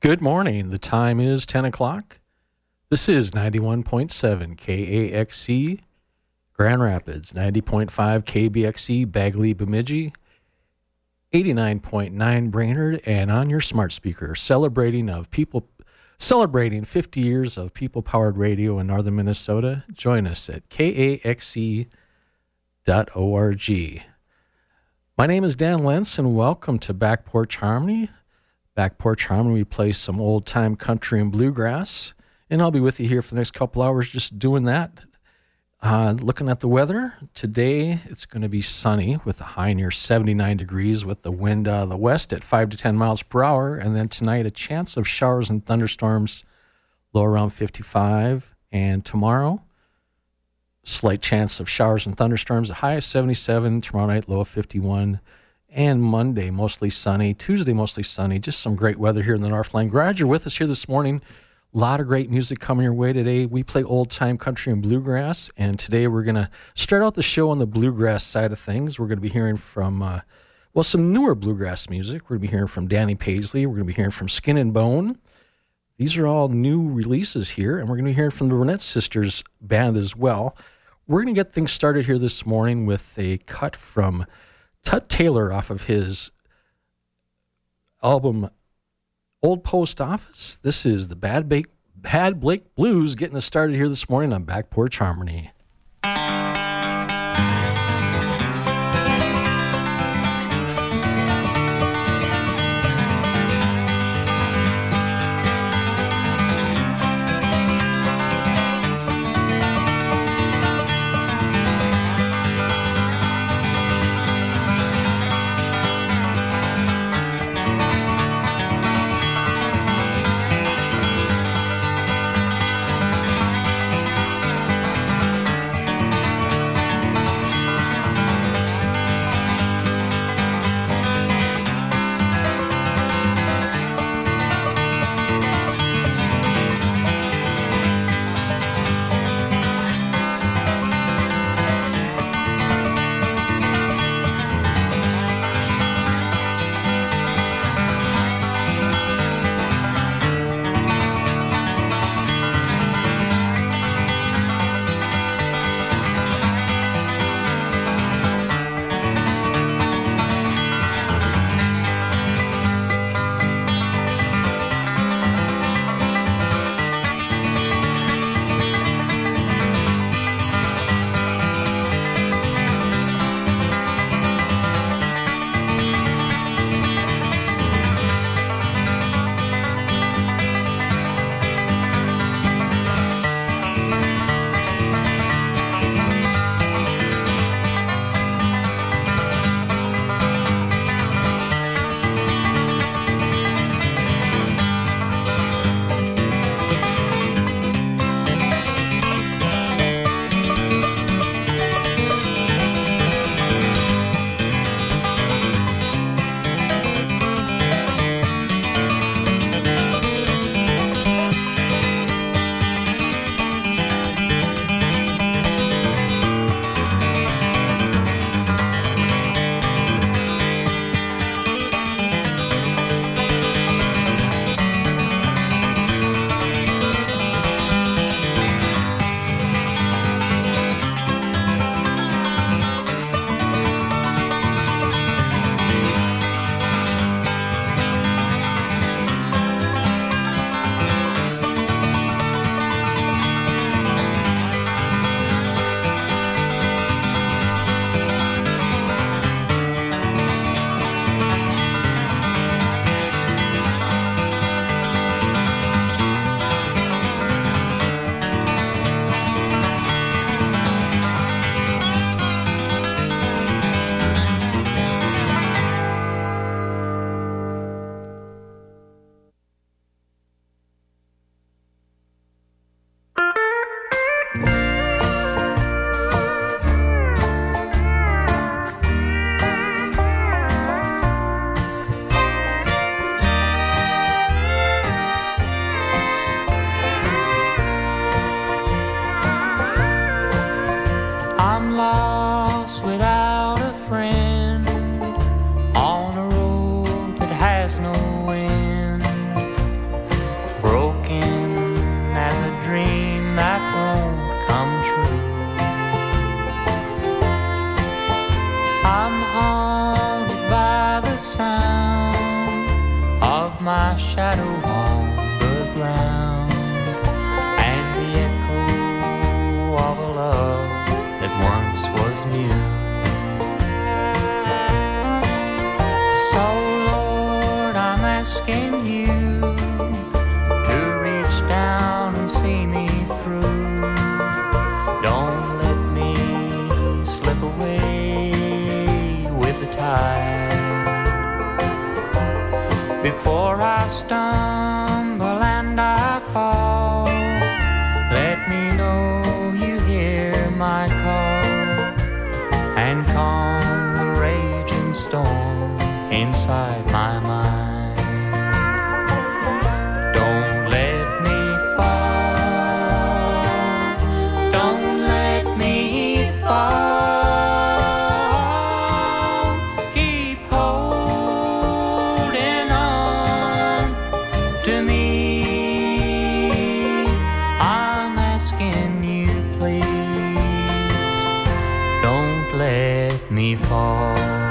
Good morning. The time is 10 o'clock. This is 91.7 KAXC Grand Rapids, 90.5 KBXC Bagley Bemidji, 89.9 Brainerd, and on your smart speaker, celebrating 50 years of people-powered radio in northern Minnesota. Join us at kaxc.org. My name is Dan Lentz, and welcome to Back Porch Harmony. Back Porch Harmony, we play some old-time country and bluegrass, and I'll be with you here for the next couple hours just doing that. Looking at the weather, today it's going to be sunny with a high near 79 degrees with the wind out of the west at 5 to 10 miles per hour, and then tonight a chance of showers and thunderstorms, low around 55, and tomorrow, slight chance of showers and thunderstorms, a high of 77, tomorrow night low of 51, and Monday, mostly sunny. Tuesday, mostly sunny. Just some great weather here in the Northland. Glad you're with us here this morning. A lot of great music coming your way today. We play old-time country and bluegrass, and today we're going to start out the show on the bluegrass side of things. We're going to be hearing from, some newer bluegrass music. We're going to be hearing from Danny Paisley. We're going to be hearing from Skin and Bone. These are all new releases here, and we're going to be hearing from the Burnett Sisters Band as well. We're going to get things started here this morning with a cut from Tut Taylor off of his album Old Post Office. This is the Bad Blake Blues getting us started here this morning on Back Porch Harmony. my shadow on the ground, and the echo of a love that once was new. So Lord, I'm asking you to reach down and see me through. Don't let me slip away with the tide. Before I stumble and I fall, let me know you hear my call and calm the raging storm inside my mind. Don't let me fall, don't let me fall. Keep holding on to me. I'm asking you, please, don't let me fall.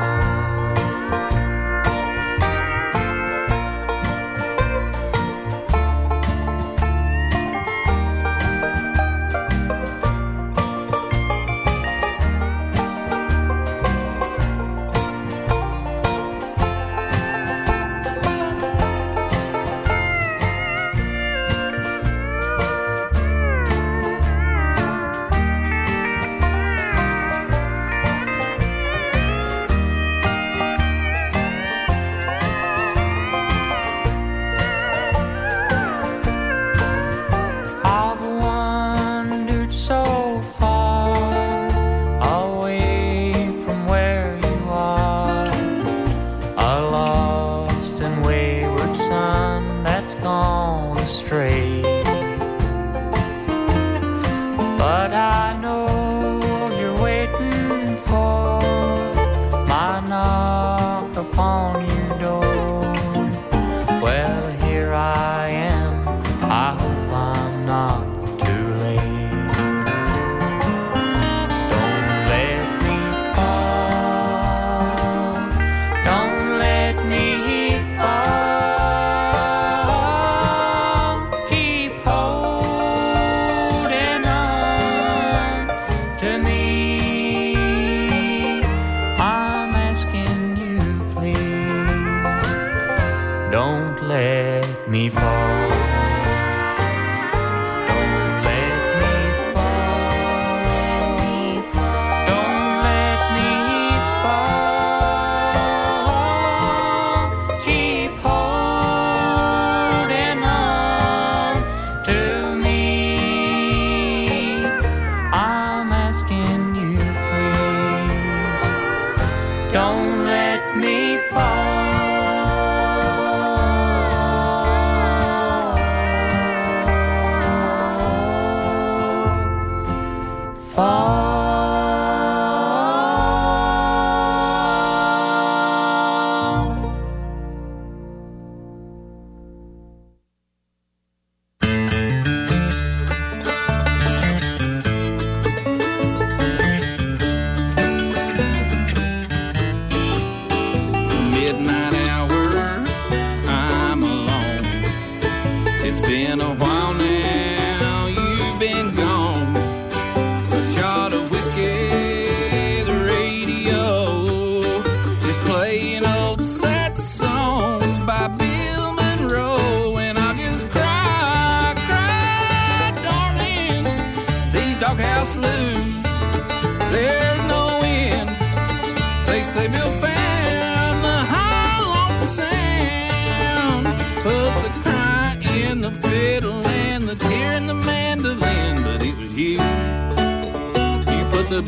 The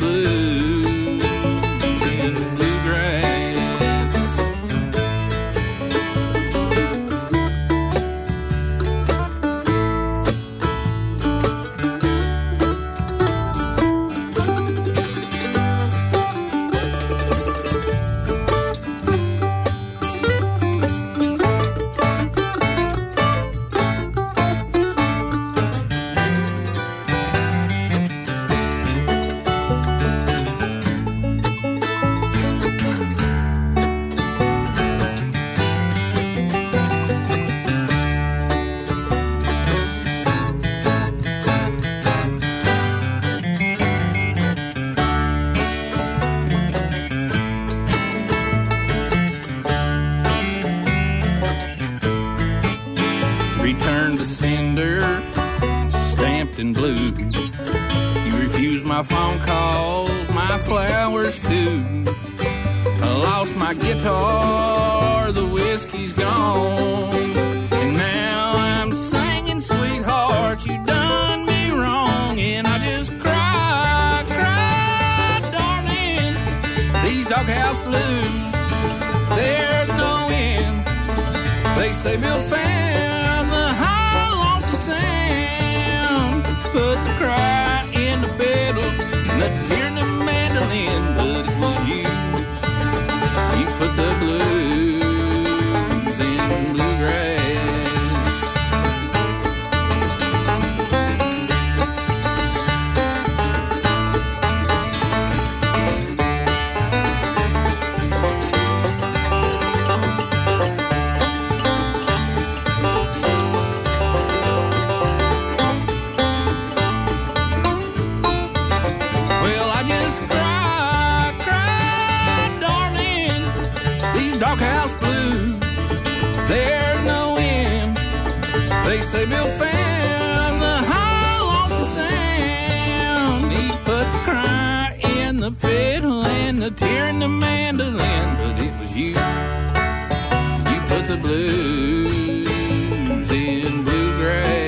blues in the bluegrass. and blue. You refused my phone calls, my flowers too. I lost my guitar, the whiskey's gone. And now I'm singing, sweetheart, you done me wrong. And I just cry, darling. These doghouse blues, there's no end. They say Bill found the high lonesome sound. Put the cry in the fiddle and the tear in the mandolin. But it was you. You put the blues in bluegrass. Well, I just cry, darling. These doghouse blues, there's no end. They say Bill found the high lonesome sound. He put the cry in the fiddle and the tear in the mandolin. But it was you. You put the blues in bluegrass.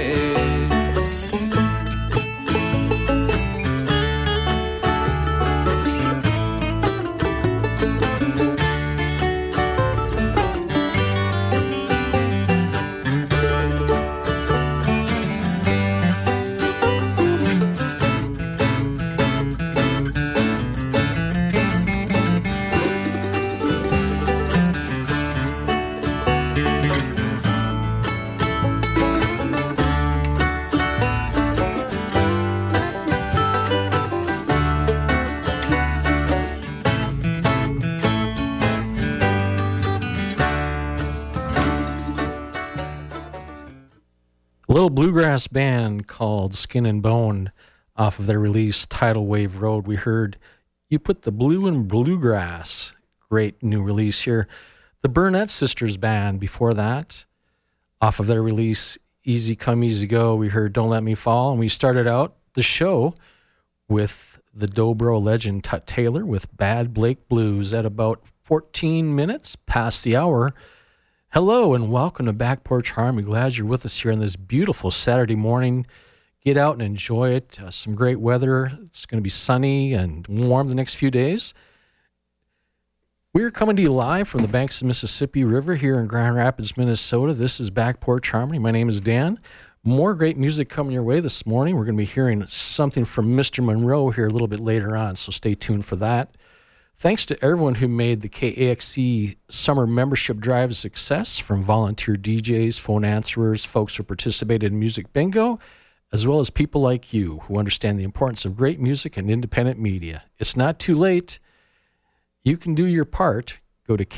A little bluegrass band called Skin and Bone, off of their release Tidal Wave Road. We heard You Put the Blue in Bluegrass. Great new release here. The Burnett Sisters Band before that, off of their release Easy Come Easy Go, we heard Don't Let Me Fall. And we started out the show with the Dobro legend Tut Taylor with Bad Blake Blues at about 14 minutes past the hour. Hello and welcome to Back Porch Harmony. Glad you're with us here on this beautiful Saturday morning. Get out and enjoy it. Some great weather. It's going to be sunny and warm the next few days. We're coming to you live from the banks of the Mississippi River here in Grand Rapids, Minnesota. This is Back Porch Harmony. My name is Dan. More great music coming your way this morning. We're going to be hearing something from Mr. Monroe here a little bit later on, so stay tuned for that. Thanks to everyone who made the KAXE Summer Membership Drive a success, from volunteer DJs, phone answerers, folks who participated in Music Bingo, as well as people like you who understand the importance of great music and independent media. It's not too late. You can do your part. Go to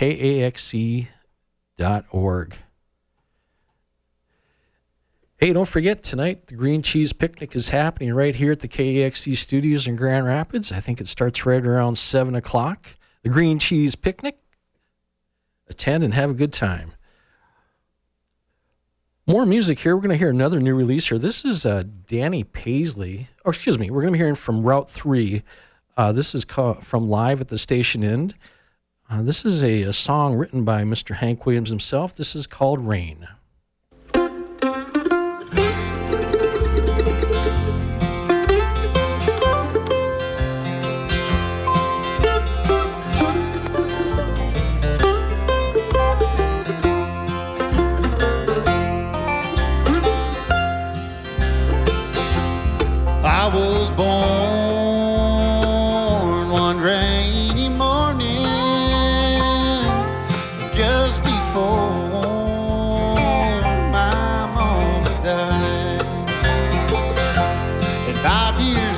KAXE.org. Hey, don't forget, tonight the Green Cheese Picnic is happening right here at the KAXE Studios in Grand Rapids. I think it starts right around 7 o'clock. The Green Cheese Picnic. Attend and have a good time. More music here. We're going to hear another new release here. This is Danny Paisley. Or excuse me, we're going to be hearing from Route 3. This is from Live at the Station End. This is a song written by Mr. Hank Williams himself. This is called Rain. I was born one rainy morning just before my mama died. And 5 years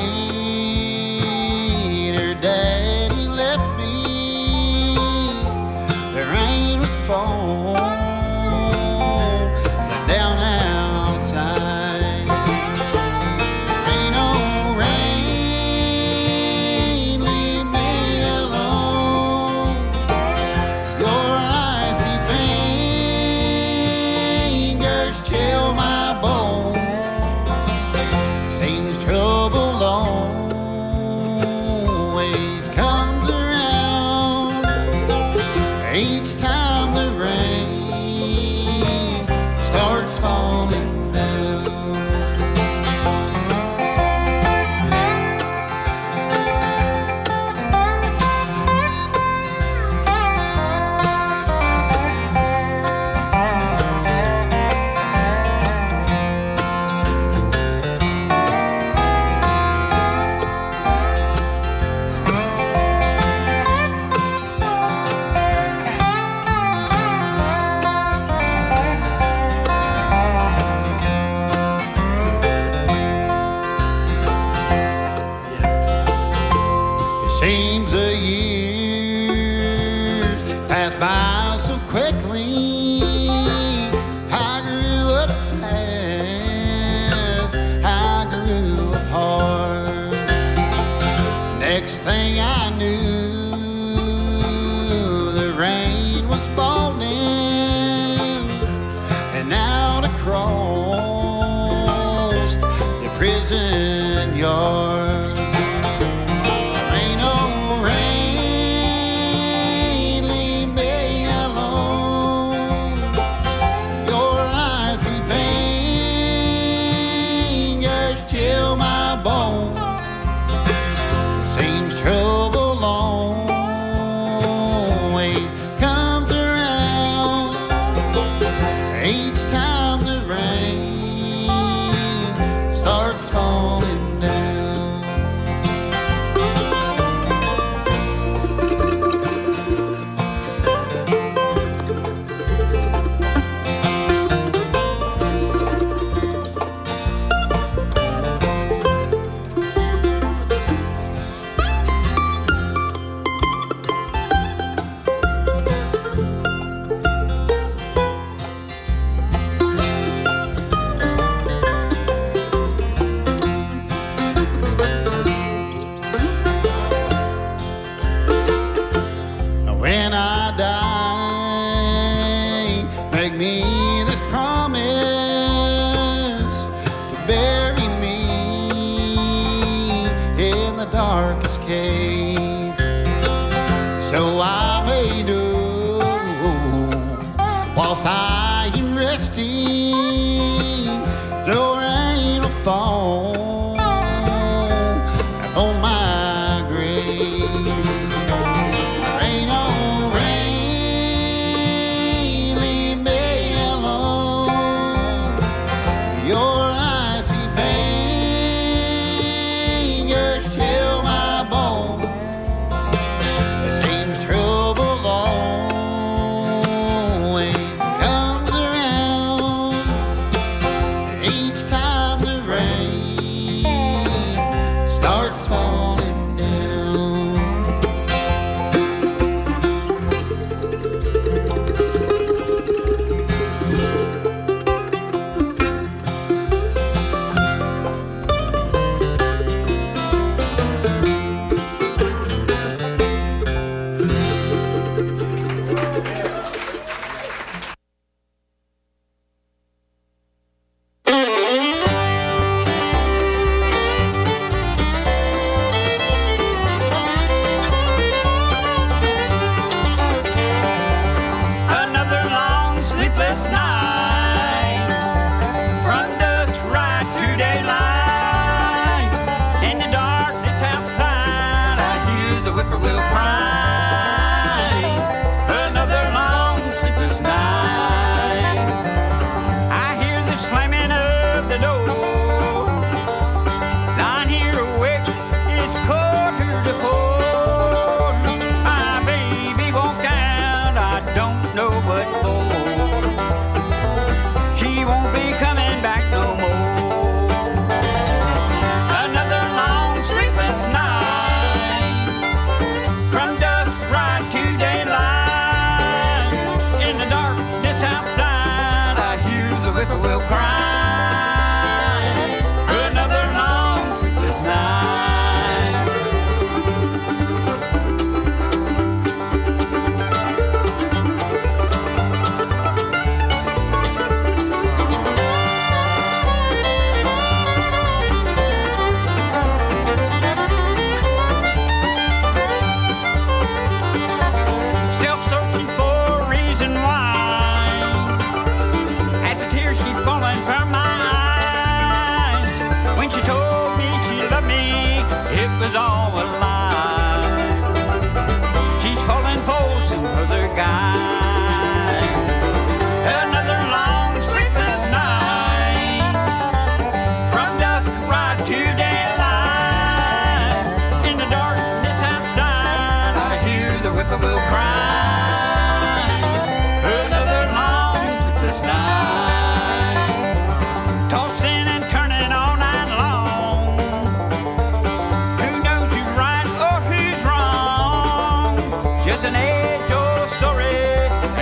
later, Daddy left me. The rain was falling down outside. quickly. I grew up fast, I grew apart. Next thing I knew, the rain was falling, and out across the prison yard. Rain, oh rain, leave me alone. Your icy fingers chill my bones. Seems trouble always comes around. Each time the rain starts falling down. When I die, make me this promise to bury me in the darkest cave, so I may know whilst I am resting, no rain will fall on my grave. Rain, oh rain, leave me alone. Your icy fingers chill my bones. It seems trouble always comes around.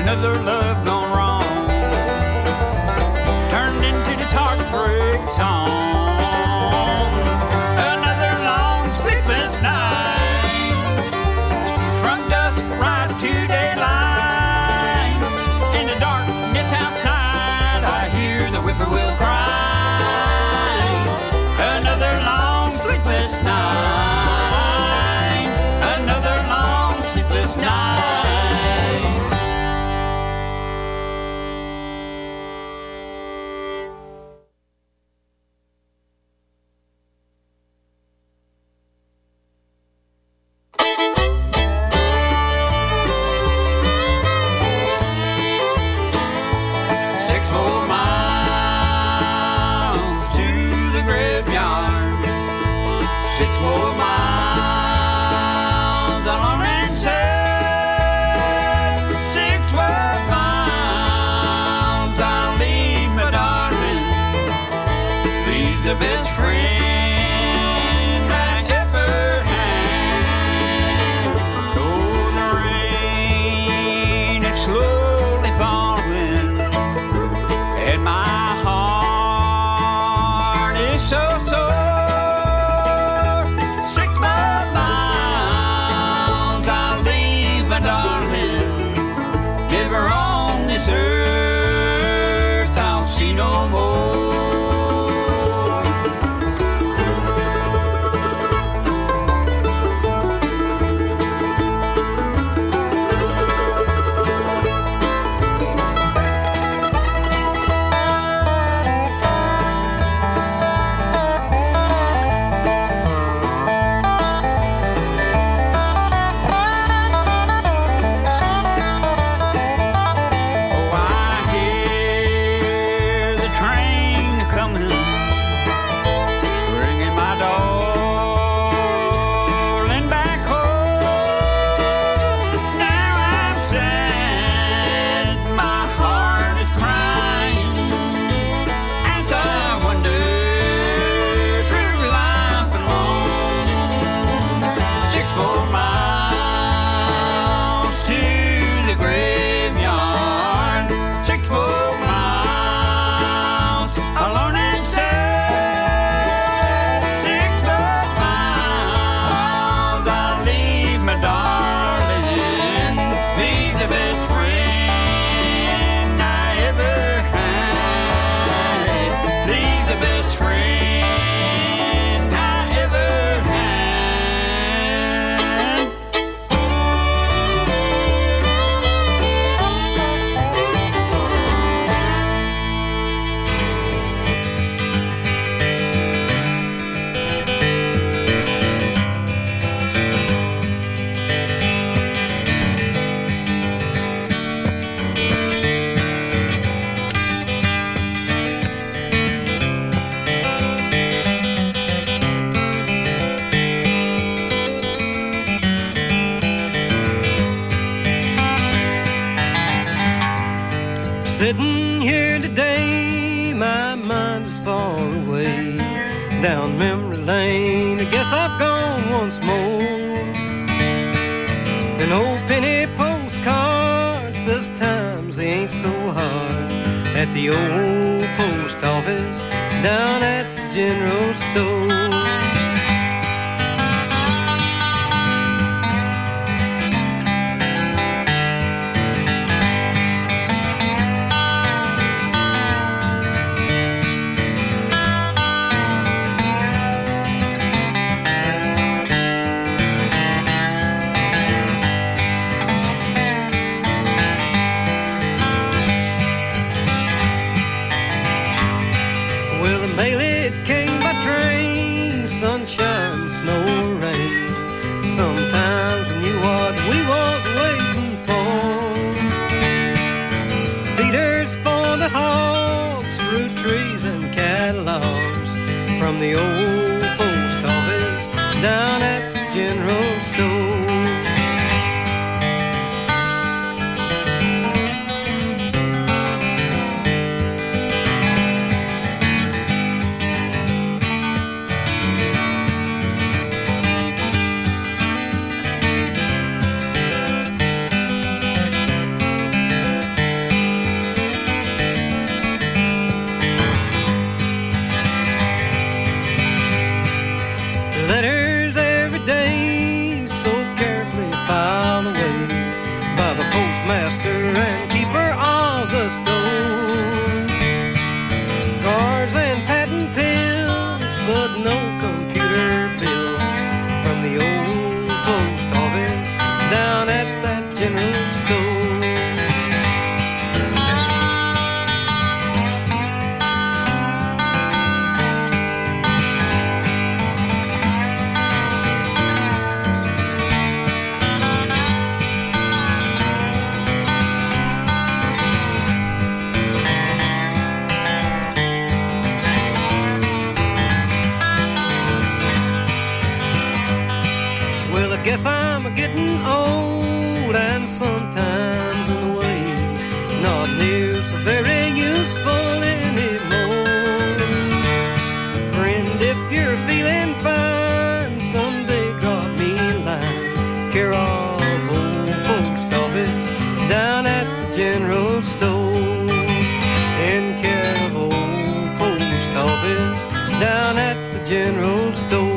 another love gone wrong, turned into this heartbreak song. Another long sleepless night, from dusk right to daylight. In the darkness outside, I hear the whippoorwill cry. Another long sleepless night, another long sleepless night. The best friend I ever had. Oh, the rain is slowly falling, and my heart is so sore. 6 more miles I'll leave my darling. Never on this earth I'll see no more. Sitting here today, my mind is far away, down memory lane. I guess I've gone once more. An old penny postcard says times they ain't so hard at the old post office down at the general store. Mail it came by train, sunshine, snow, or rain. Sometimes we knew what we was waiting for. Feeders for the hogs, fruit trees and catalogs, from the old post office down at the general store. not near so very useful anymore. Friend, if you're feeling fine, someday drop me a line. Care of old post office down at the general store. In care of old post office down at the general store.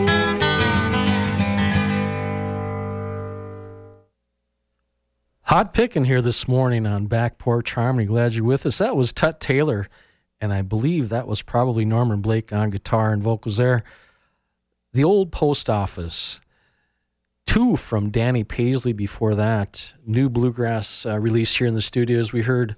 Hot picking here this morning on Back Porch Harmony. Glad you're with us. That was Tut Taylor, and I believe that was probably Norman Blake on guitar and vocals there. The Old Post Office. 2 from Danny Paisley before that. New bluegrass release here in the studios. We heard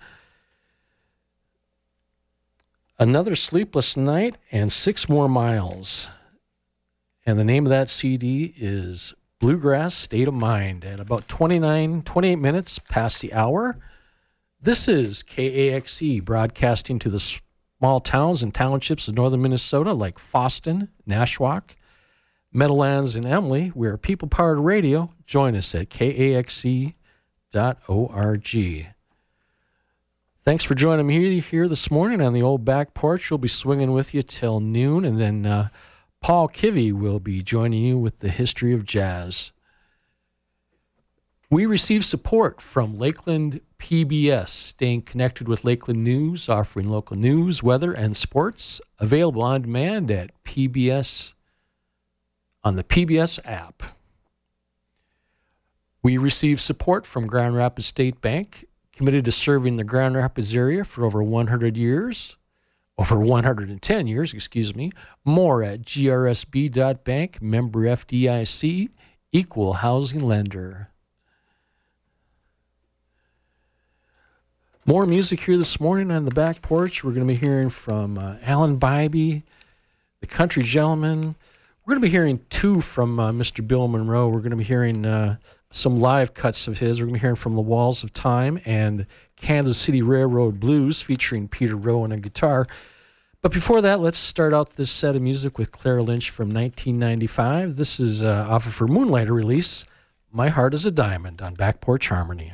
Another Sleepless Night and 6 More Miles. And the name of that CD is Bluegrass State of Mind. At about 28 minutes past the hour. This is KAXE, broadcasting to the small towns and townships of northern Minnesota like Fosston, Nashwauk, Meadowlands, and Emily. We're people-powered radio. Join us at kaxe.org. Thanks for joining me here this morning on the old back porch. We'll be swinging with you till noon, and then Paul Kivy will be joining you with the history of jazz. We receive support from Lakeland PBS, staying connected with Lakeland News, offering local news, weather, and sports, available on demand at PBS, on the PBS app. We receive support from Grand Rapids State Bank, committed to serving the Grand Rapids area for over 110 years, More at grsb.bank, member FDIC, equal housing lender. More music here this morning on the back porch. We're going to be hearing from Alan Bybee, the Country Gentleman. We're going to be hearing 2 from Mr. Bill Monroe. We're going to be hearing some live cuts of his. We're going to be hearing from The Walls of Time and Kansas City Railroad Blues featuring Peter Rowan on guitar. But before that, let's start out this set of music with Clara Lynch from 1995. This is off of her Moonlighter release, My Heart is a Diamond, on Back Porch Harmony.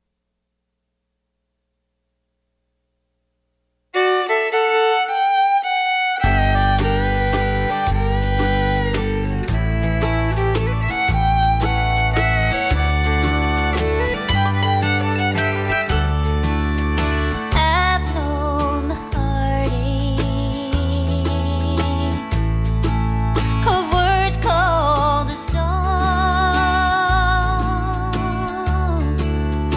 Of words cold as stone.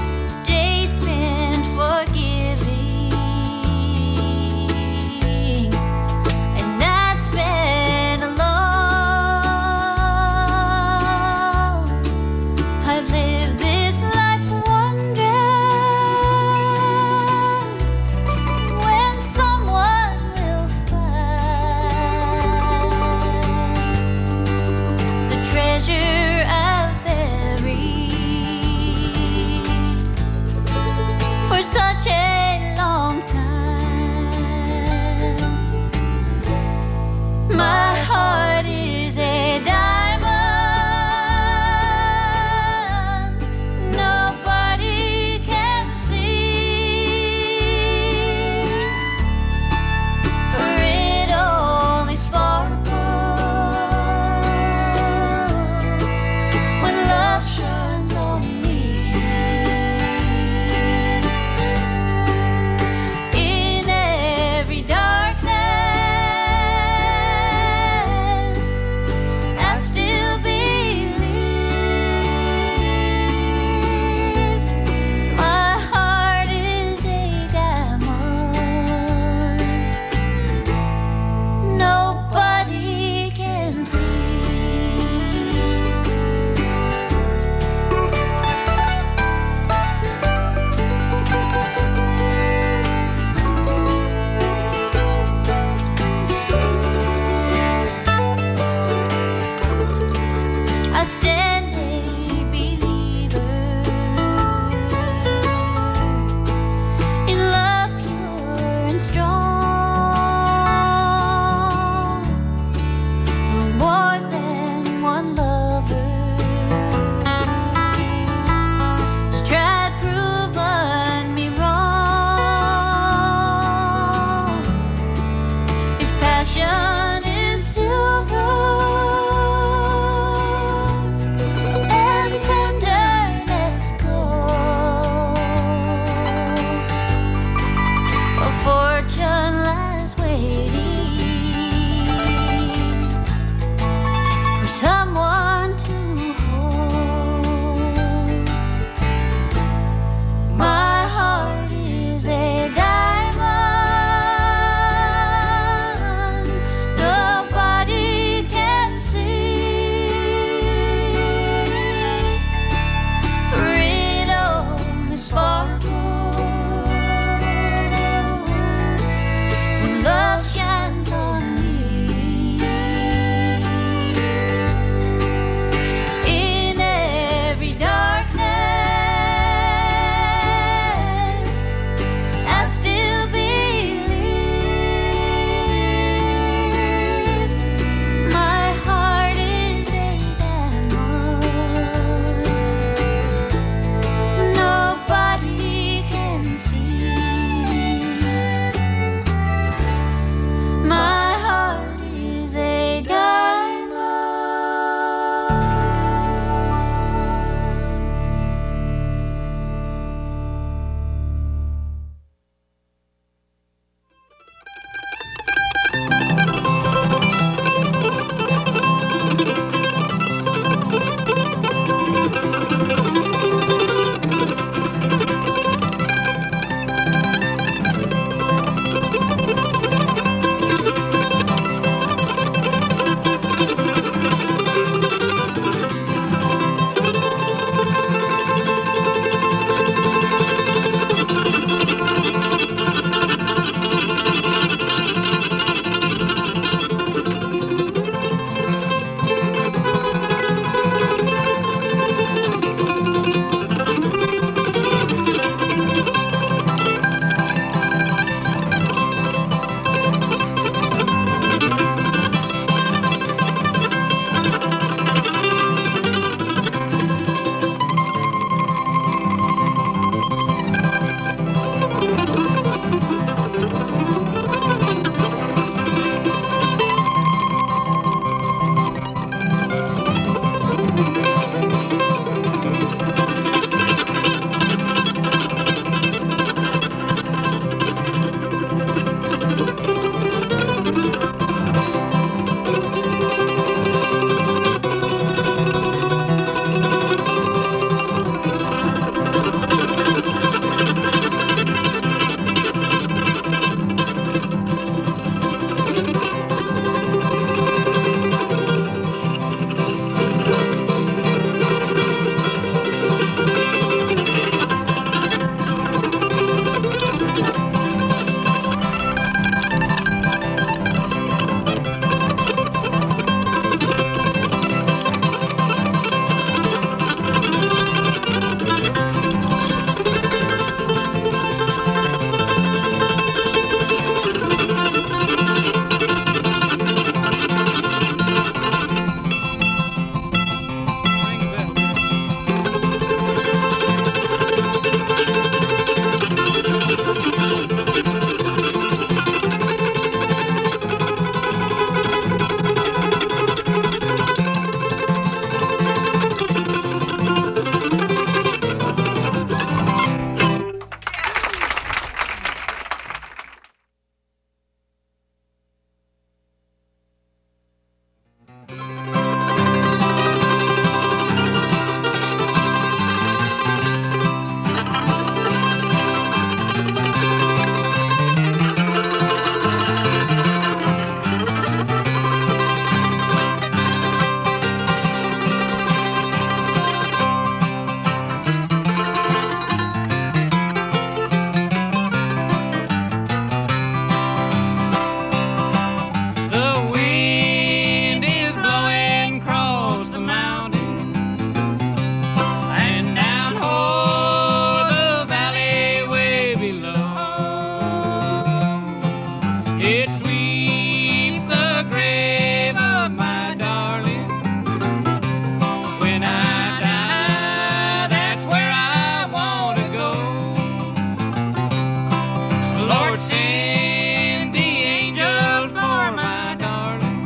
Lord, send the angels for my darling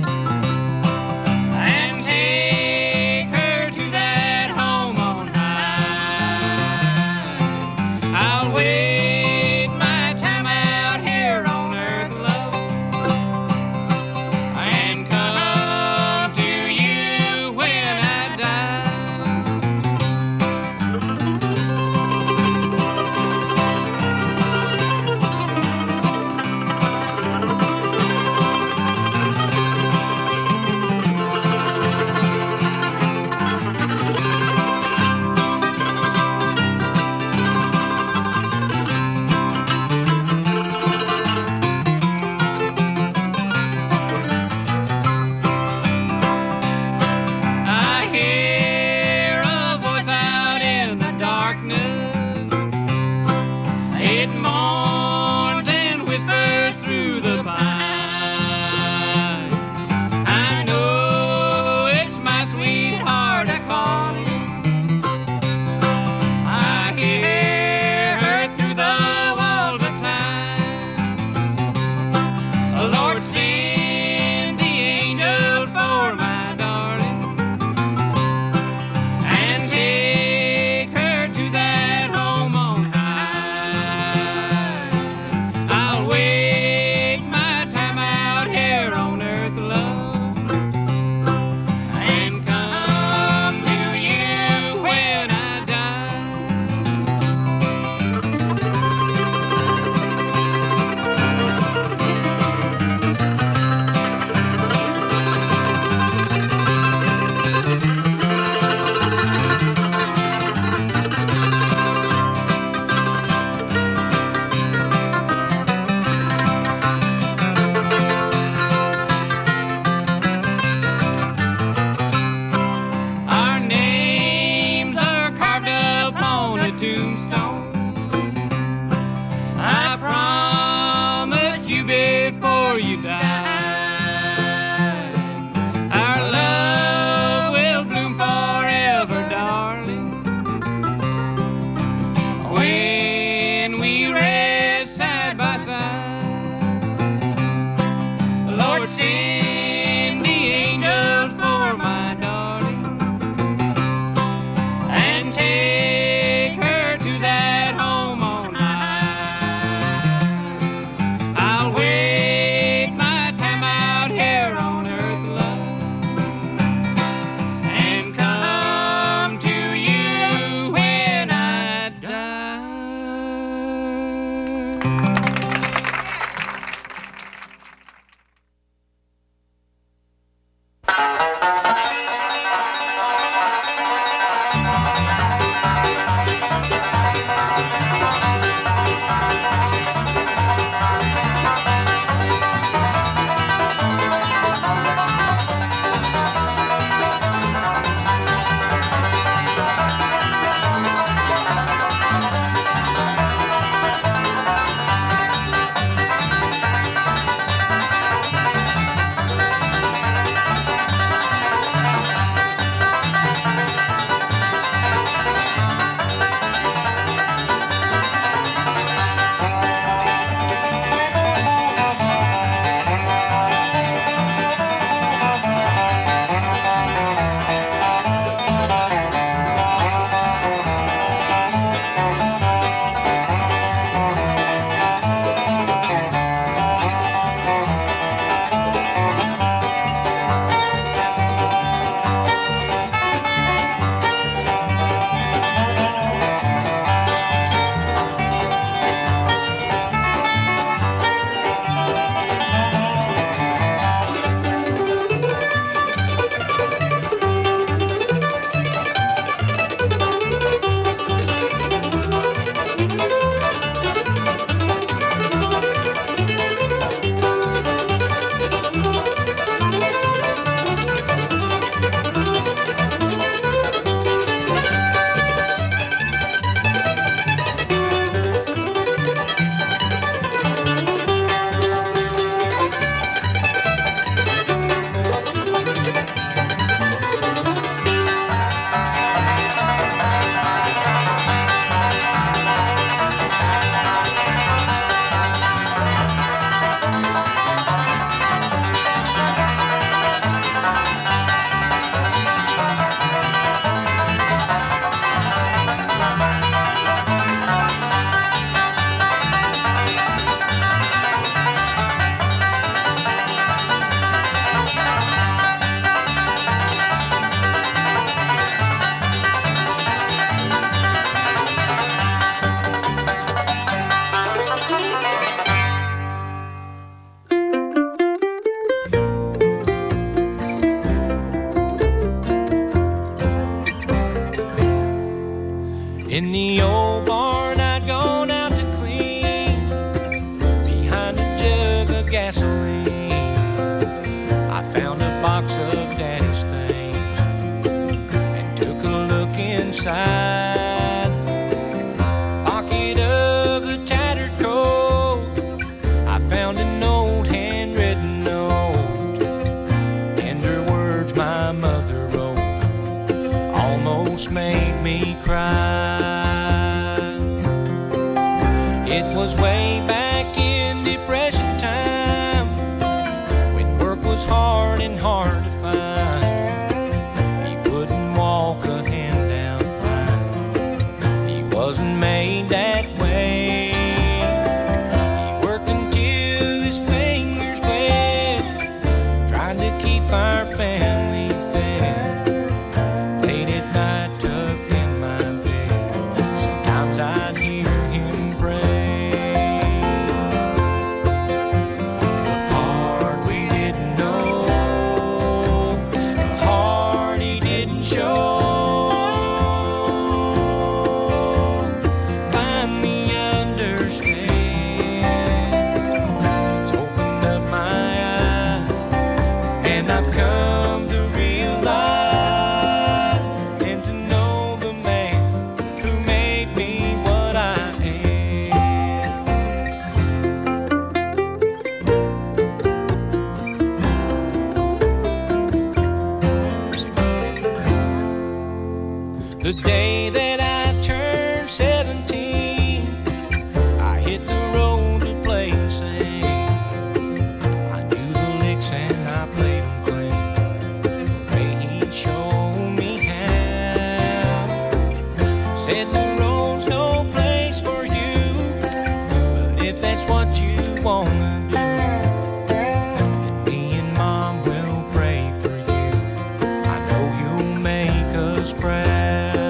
and take her to that home on high. I'll wait my time out here on earth, love, and come to you when I die. I hear a voice out in the darkness. It mourns and whispers through the pine. I know it's my sweetheart calling. I hear her through the walls of time. Lord, send the angels for my darling and take her to that home on high. I'll wait my time out here on earth, love, and come to you when I die. Our names are carved upon a tombstone. I promised you before you died. Our love will bloom forever, darling, when we rest side by side. Lord, send the angels for my darling and take her to that home on high. I'll wait my way back in Depression time, when work was hard and hard to find. He wouldn't walk a hand down the line. He wasn't made that way. He worked until his fingers bled, trying to keep our family fed. Late at night, tucked in my bed, sometimes I'd hear him pray. The part we didn't know, the heart he didn't show, finally understand. It's opened up my eyes, and I've come to realize and to know the man who made me what I am. The day that I turned 17, I hit the road to play and sing. I knew the licks and I played them clean, the way he'd show me how. Said the road's no place for you, but if that's what you wanna do, then me and Mom will pray for you. I know you'll make us proud.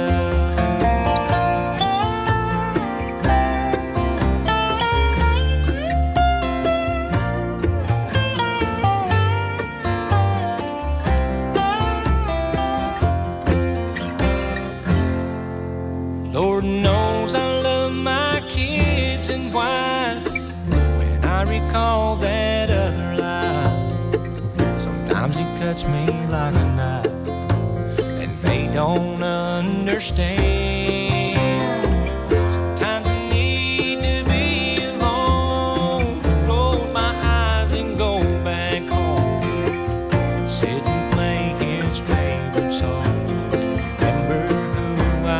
Lord knows I love my kids and wife. When I recall that other life, sometimes it cuts me like a knife, and they don't understand. Sometimes I need to be alone, close my eyes and go back home, sit and play his favorite song, remember who I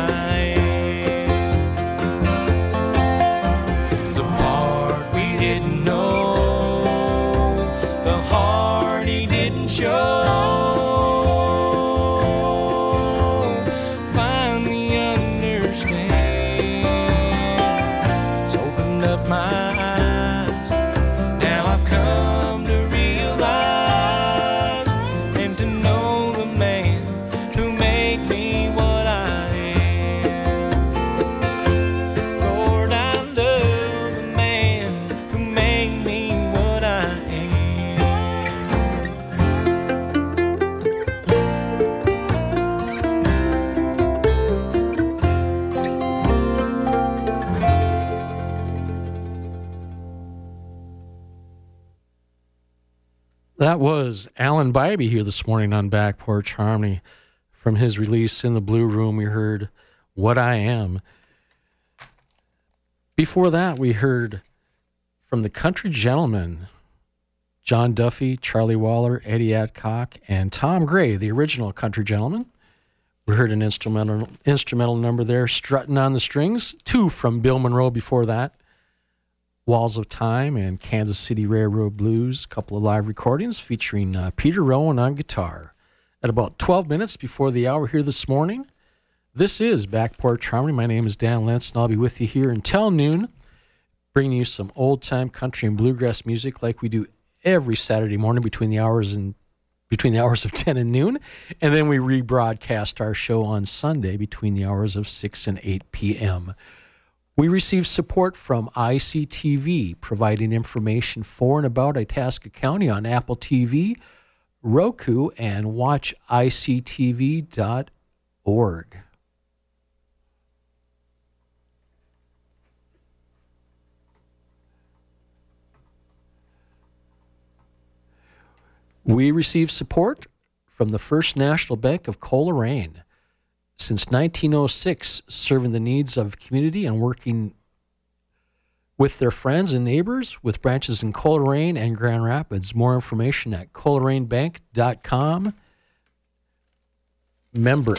am. The part we didn't know, the heart he didn't show, finally understand. It's opened up my eyes, now I've come to realize and to know the man who made me what I am. Lord, I love the man who made me what I am. That was Alan Bybee here this morning on Back Porch Harmony. From his release In the Blue Room, we heard What I Am. Before that, we heard from the Country Gentlemen, John Duffy, Charlie Waller, Eddie Adcock, and Tom Gray, the original Country Gentlemen. We heard an instrumental number there, Strutting on the Strings. Two from Bill Monroe before that, Walls of Time and Kansas City Railroad Blues, a couple of live recordings featuring Peter Rowan on guitar. At about 12 minutes before the hour here this morning, this is Back Porch Harmony. My name is Dan Lentz, and I'll be with you here until noon, bringing you some old-time country and bluegrass music like we do every Saturday morning between the hours of 10 and noon, and then we rebroadcast our show on Sunday between the hours of 6 and 8 p.m. We receive support from ICTV, providing information for and about Itasca County on Apple TV, Roku, and watchictv.org. We receive support from the First National Bank of Coleraine. Since 1906, serving the needs of community and working with their friends and neighbors with branches in Coleraine and Grand Rapids. More information at colerainbank.com. Member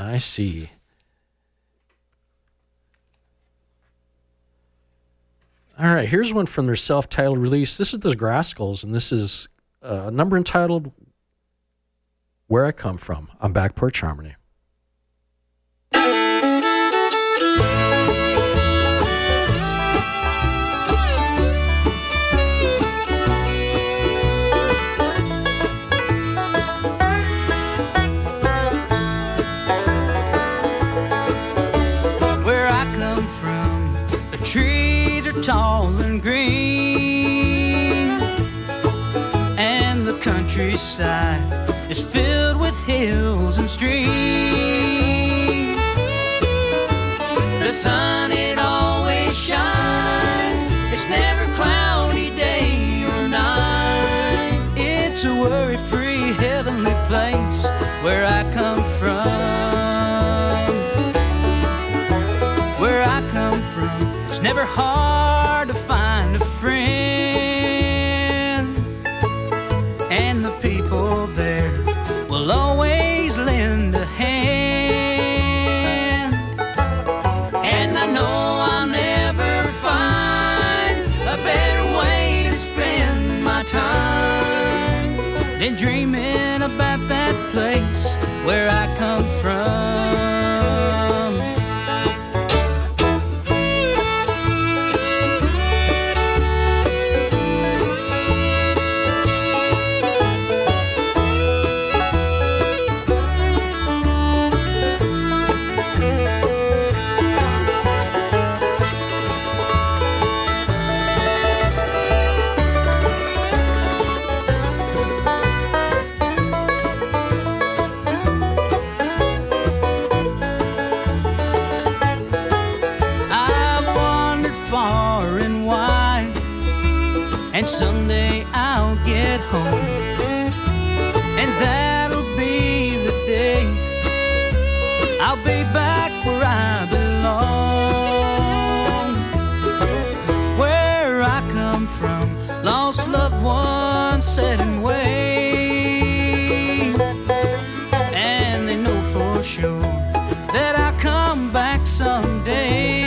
FDIC. All right, here's one from their self-titled release. This is the Grascals, and this is a number entitled Where I Come From on Back Porch Harmony. Tall and green, and the countryside is filled with hills and streams. The sun, it always shines. It's never cloudy day or night. It's a worry-free heavenly place where I come from. Where I come from, it's never hard to find a friend, and the people there will always lend a hand. And I know I'll never find a better way to spend my time than dreaming about that place where I come from. Someday I'll get home, and that'll be the day I'll be back where I belong. Where I come from, lost loved ones set and wait, and they know for sure that I'll come back someday.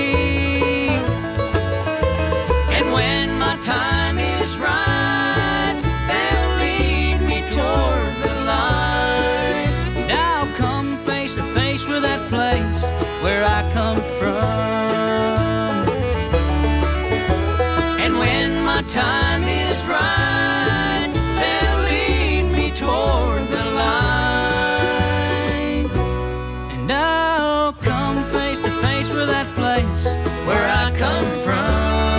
And when my time right, they'll lead me toward the light, and I'll come face to face with that place where I come from. And when my time is right, they'll lead me toward the light, and I'll come face to face with that place where I come from.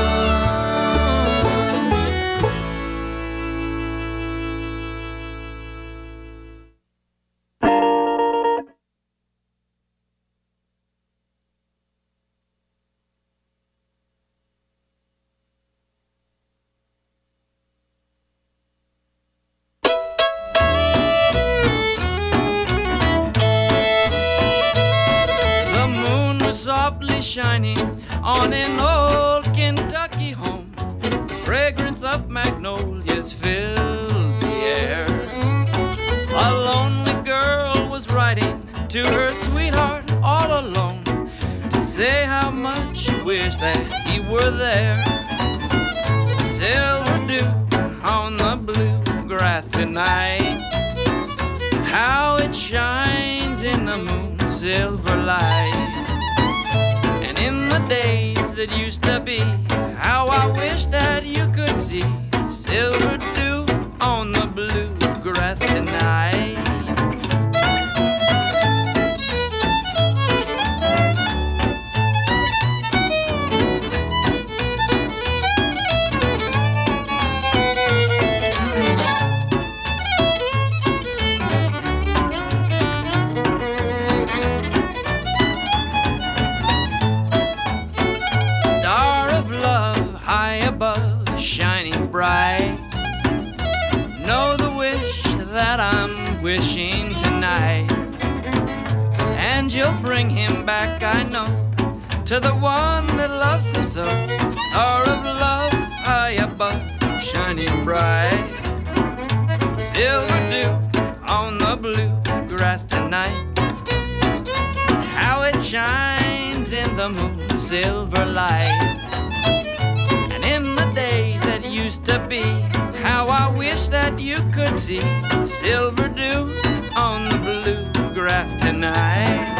Shining on an old Kentucky home, the fragrance of magnolias filled the air. A lonely girl was writing to her sweetheart all alone to say how much she wished that he were there. Silver dew on the blue grass tonight, how it shines in the moon's silver light. In the days that used to be, how I wish that you could see silver dew on the blue grass tonight. Bright, know the wish that I'm wishing tonight, and you'll bring him back, I know, to the one that loves him so. Star of love high above, shining bright, silver dew on the blue grass tonight, how it shines in the moon's silver light. used to be. How I wish that you could see silver dew on the bluegrass tonight.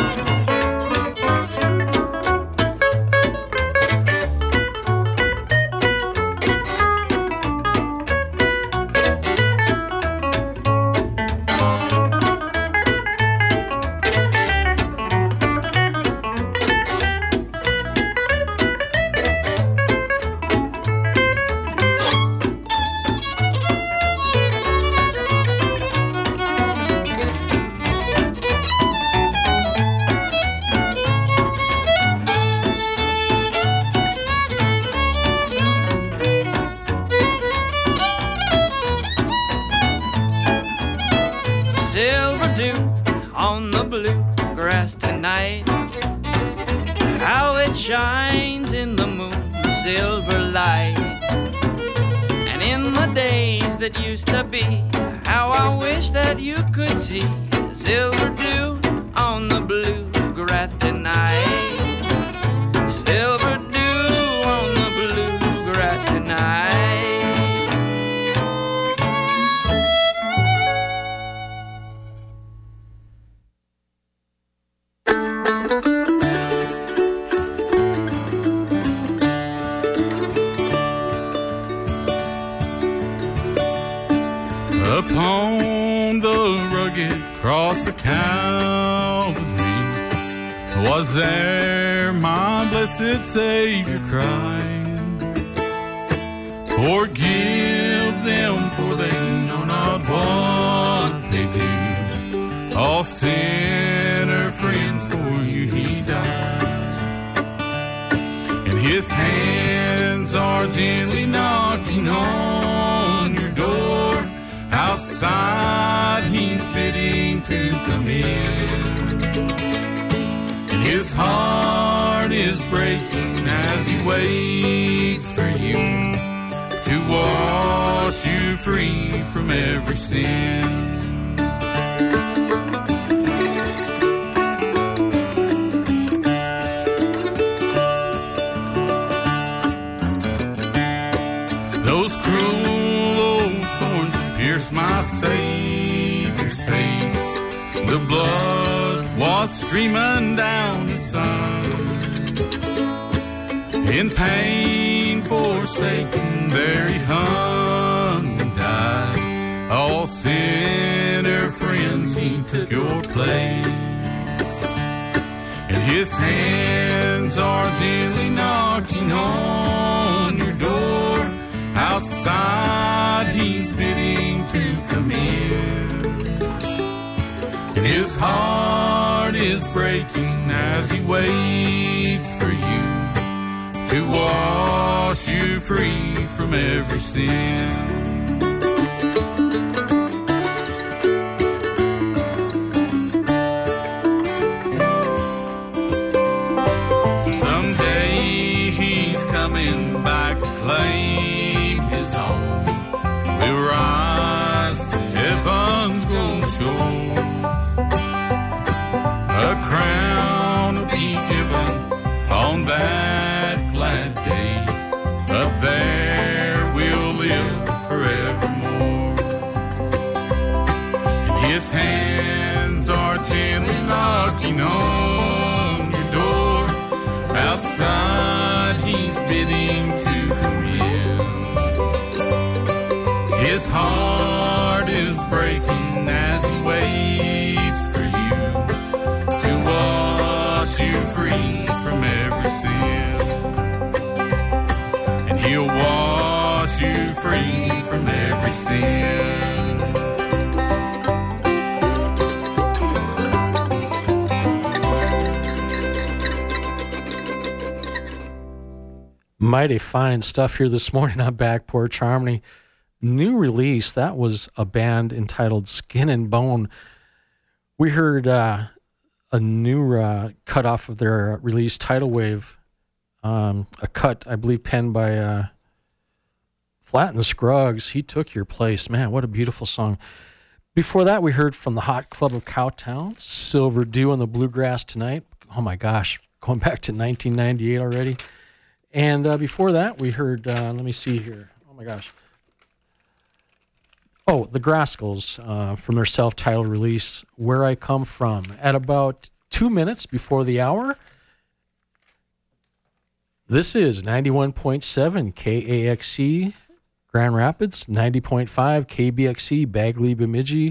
Silver dew on the bluegrass tonight. How it shines in the moon's silver light. And in the days that used to be, how I wish that you could see the silver dew on the bluegrass tonight. Silver dew on the bluegrass tonight. Upon the rugged cross of Calvary was there my blessed Savior crying, forgive them, for they know not what they do. All sinner friends, for you he died. And his hands are gently knocking on your door. Outside he's bidding to come in, and his heart is breaking as he waits for you to wash you free from every sin. Those cruel old thorns pierced my Savior's face. The blood was streaming down his son. In pain forsaken, there he hung and died. All sinner friends, he took your place. And his hands are gently knocking on your door. Outside he's bidding to come in, and his heart is breaking as he waits for you to wash you free from every sin. Someday he's coming back to claim his own. We'll rise to heaven's golden shores. A crown will be given on that glad day. Up there we'll live forevermore. And his hands are gently knocking on your door. Outside he's bidding to come in. His heart is breaking as he waits for you to wash you free from every sin. And he'll wash you free from every sin. Mighty fine stuff here this morning on Back Porch Harmony. New release, that was a band entitled Skin and Bone. We heard a new cut off of their release, Tidal Wave, a cut, I believe, penned by Flat and the Scruggs. He Took Your Place. Man, what a beautiful song. Before that, we heard from the Hot Club of Cowtown, Silver Dew on the Bluegrass Tonight. Oh my gosh, going back to 1998 already. And before that, we heard, let me see here. Oh my gosh. Oh, the Graskels from their self-titled release, Where I Come From, at about 2 minutes before the hour. This is 91.7 KAXC Grand Rapids, 90.5 KBXC Bagley Bemidji,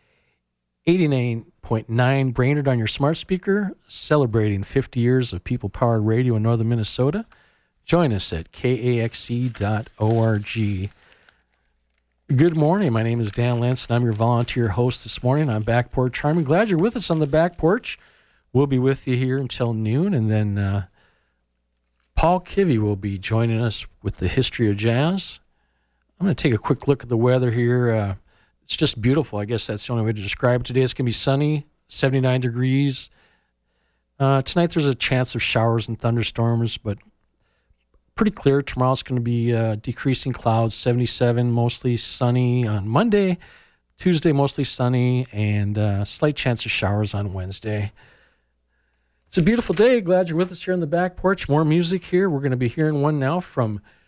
89.9 Brainerd on your smart speaker, celebrating 50 years of people-powered radio in northern Minnesota. Join us at kaxc.org. Good morning. My name is Dan Lentz, and I'm your volunteer host this morning on Back Porch Charming. Glad you're with us on the back porch. We'll be with you here until noon, and then Paul Kivy will be joining us with the history of jazz. I'm going to take a quick look at the weather here. It's just beautiful. I guess that's the only way to describe it. Today it's going to be sunny, 79 degrees. Tonight there's a chance of showers and thunderstorms, but pretty clear. Tomorrow's going to be decreasing clouds, 77, mostly sunny on Monday. Tuesday, mostly sunny, and slight chance of showers on Wednesday. It's a beautiful day. Glad you're with us here on the back porch. More music here. We're going to be hearing one now from